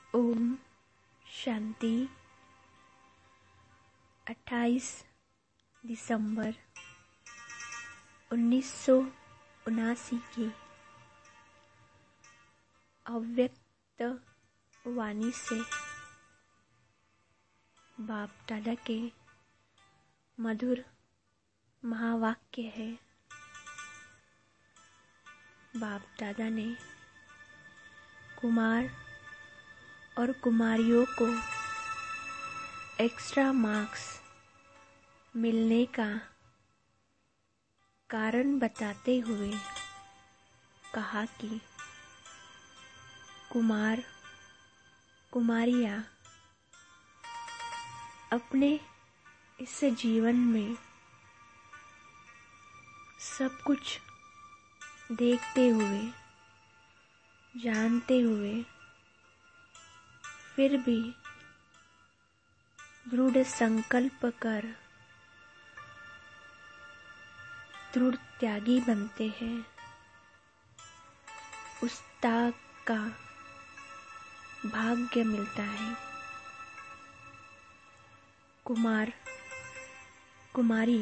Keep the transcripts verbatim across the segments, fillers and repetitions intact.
ओम शांति। अट्ठाईस दिसंबर उन्नीस सौ उनासी की अव्यक्त वाणी से बाप दादा के मधुर महावाक्य है। बाप दादा ने कुमार और कुमारियों को एक्स्ट्रा मार्क्स मिलने का कारण बताते हुए कहा कि कुमार कुमारियाँ अपने इस जीवन में सब कुछ देखते हुए जानते हुए फिर भी दृढ़ संकल्प कर दृढ़ त्यागी बनते हैं। उस त्याग का भाग्य मिलता है। कुमार कुमारी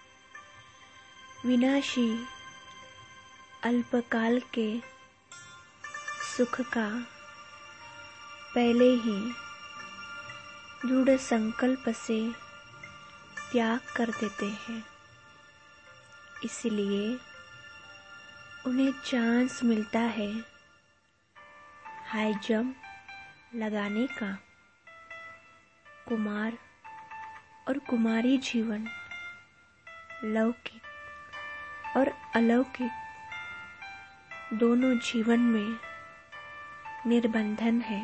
विनाशी अल्पकाल के सुख का पहले ही दृढ़ संकल्प से त्याग कर देते हैं। इसलिए उन्हें चांस मिलता है हाई जंप लगाने का। कुमार और कुमारी जीवन लौकिक और अलौकिक दोनों जीवन में निर्बंधन है।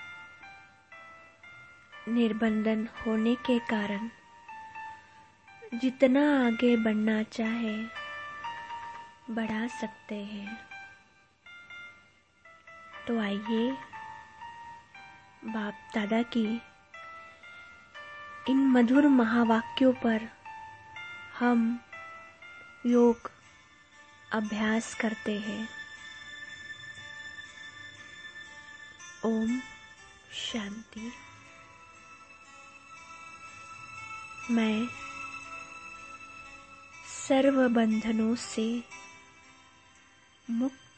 निर्बंधन होने के कारण जितना आगे बढ़ना चाहे बढ़ा सकते हैं। तो आइए बाप दादा की इन मधुर महावाक्यों पर हम योग अभ्यास करते हैं। ओम शांति। मैं सर्व बंधनों से मुक्त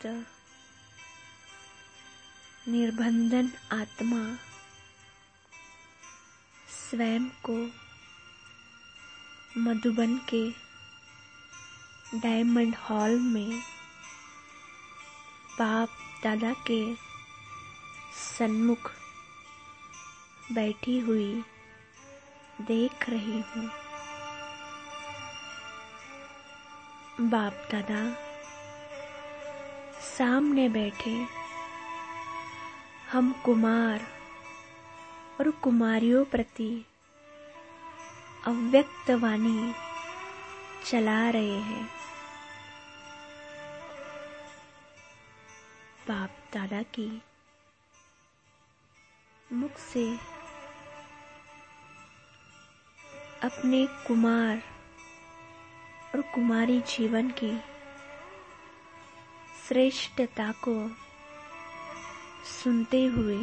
निर्बंधन आत्मा स्वयं को मधुबन के डायमंड हॉल में बाप दादा के सन्मुख बैठी हुई देख रही हूँ। बाप दादा सामने बैठे हम कुमार और कुमारियों प्रति अव्यक्त वाणी चला रहे हैं। बाप दादा की मुख से अपने कुमार और कुमारी जीवन की श्रेष्ठता को सुनते हुए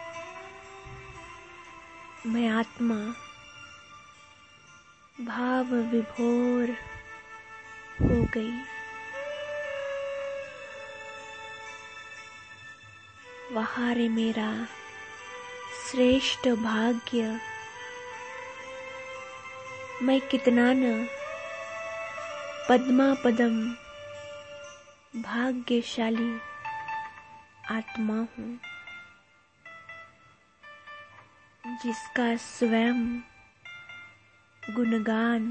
मैं आत्मा भाव विभोर हो गई। वहाँ रे मेरा श्रेष्ठ भाग्य, मैं कितना न पद्मा पदम भाग्यशाली आत्मा हूँ, जिसका स्वयं गुणगान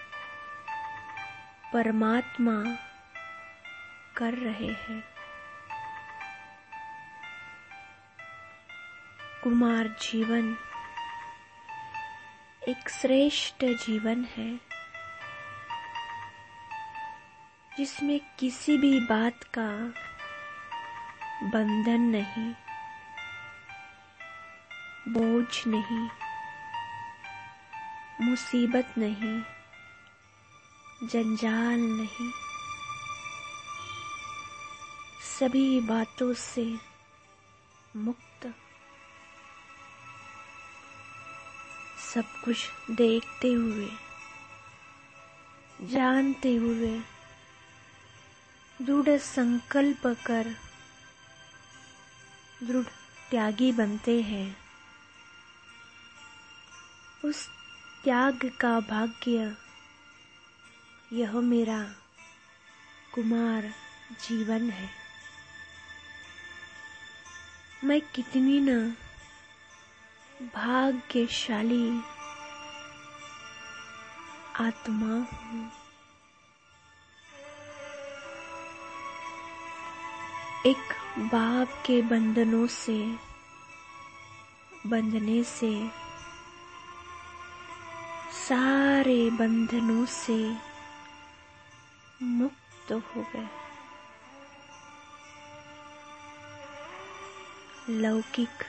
परमात्मा कर रहे हैं। कुमार जीवन एक श्रेष्ठ जीवन है, जिसमें किसी भी बात का बंधन नहीं, बोझ नहीं, मुसीबत नहीं, जंजाल नहीं। सभी बातों से मुक्त सब कुछ देखते हुए, जानते हुए दृढ़ संकल्प कर दृढ़ त्यागी बनते हैं। उस त्याग का भाग्य यह मेरा कुमार जीवन है। मैं कितनी न भाग्यशाली आत्मा हूँ। एक बाप के बंधनों से बंधने से सारे बंधनों से मुक्त हो गए। लौकिक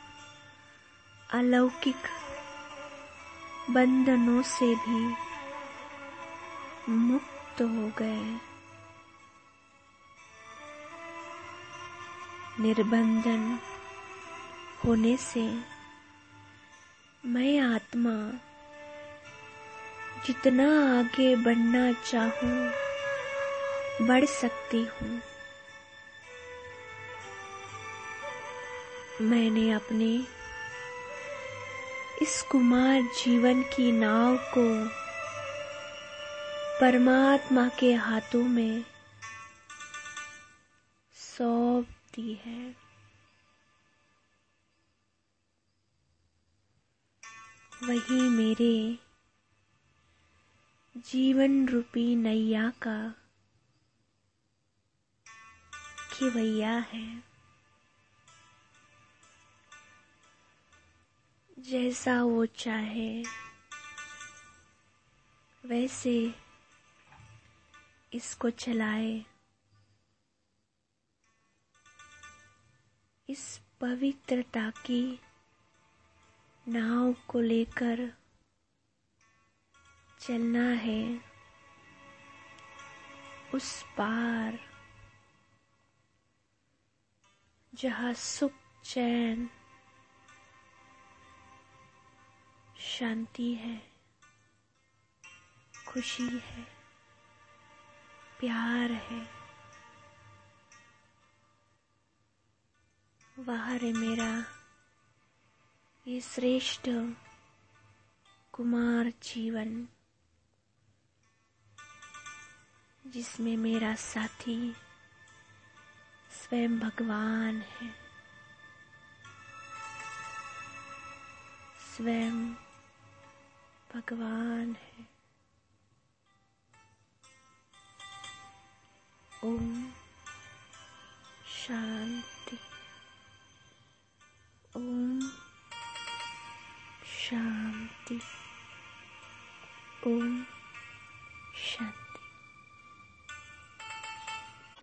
अलौकिक बंधनों से भी मुक्त हो गए। निर्बंधन होने से मैं आत्मा जितना आगे बढ़ना चाहूं बढ़ सकती हूँ। मैंने अपने इस कुमार जीवन की नाव को परमात्मा के हाथों में सौंप दी है। वही मेरे जीवन रूपी नैया का खिवैया है। जैसा वो चाहे वैसे इसको चलाए। इस पवित्रता की नाव को लेकर चलना है उस पार जहाँ सुख, चैन, शांति है, खुशी है, प्यार है। वह है मेरा ये श्रेष्ठ कुमार जीवन, जिसमें मेरा साथी स्वयं भगवान है। स्वयं भगवान है। ओम शांति। ओम शांति। ओम